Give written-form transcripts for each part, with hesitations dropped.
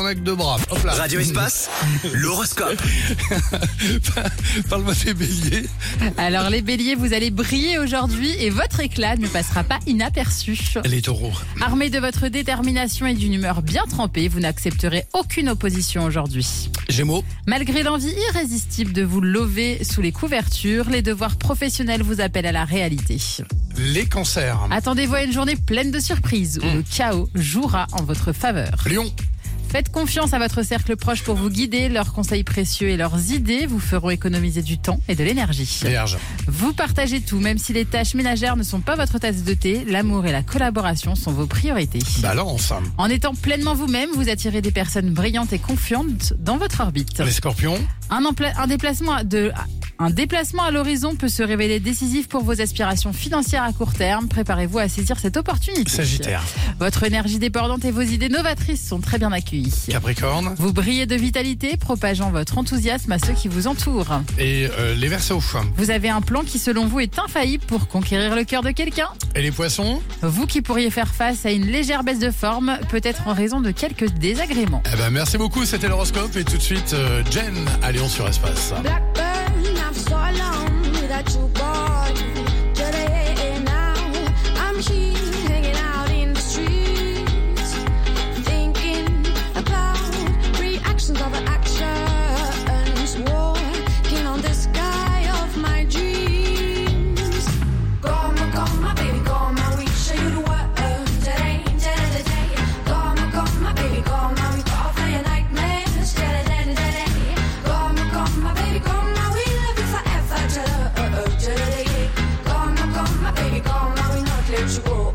avec 2 bras. Hop là. Radio Espace, l'horoscope. Parle-moi des béliers. Alors les béliers, vous allez briller aujourd'hui et votre éclat ne passera pas inaperçu. Les taureaux. Armés de votre détermination et d'une humeur bien trempée, vous n'accepterez aucune opposition aujourd'hui. Gémeaux. Malgré l'envie irrésistible de vous lever sous les couvertures, les devoirs professionnels vous appellent à la réalité. Les cancers. Attendez-vous à une journée pleine de surprises où le chaos jouera en votre faveur. Lion. Faites confiance à votre cercle proche pour vous guider. Leurs conseils précieux et leurs idées vous feront économiser du temps et de l'énergie. Vierge. Vous partagez tout, même si les tâches ménagères ne sont pas votre tasse de thé. L'amour et la collaboration sont vos priorités. Balance. En étant pleinement vous-même, vous attirez des personnes brillantes et confiantes dans votre orbite. Les scorpions. Un déplacement à l'horizon peut se révéler décisif pour vos aspirations financières à court terme. Préparez-vous à saisir cette opportunité. Sagittaire. Votre énergie débordante et vos idées novatrices sont très bien accueillies. Capricorne. Vous brillez de vitalité, propageant votre enthousiasme à ceux qui vous entourent. Et les Verseaux. Vous avez un plan qui, selon vous, est infaillible pour conquérir le cœur de quelqu'un. Et les Poissons. Vous qui pourriez faire face à une légère baisse de forme, peut-être en raison de quelques désagréments. Merci beaucoup, c'était l'horoscope. Et tout de suite, Jen à Lyon sur Espace. Blackburn, I'm so alone without you, boy. Today now, I'm here hanging out in the streets, thinking about reactions of actions, walking on the sky of my dreams. Come on, baby, come on, we show you the world today, today. Come on, baby, come on, we fall for your nightmares today. Come on, baby, come on, we love you forever today. Come on, baby, come on, we not let you go.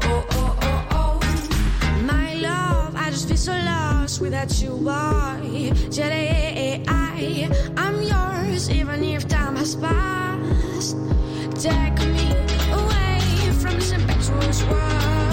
My love, I just feel so lost without you, boy. Today, I'm yours, even if time has passed. Take me away from this impetuous world.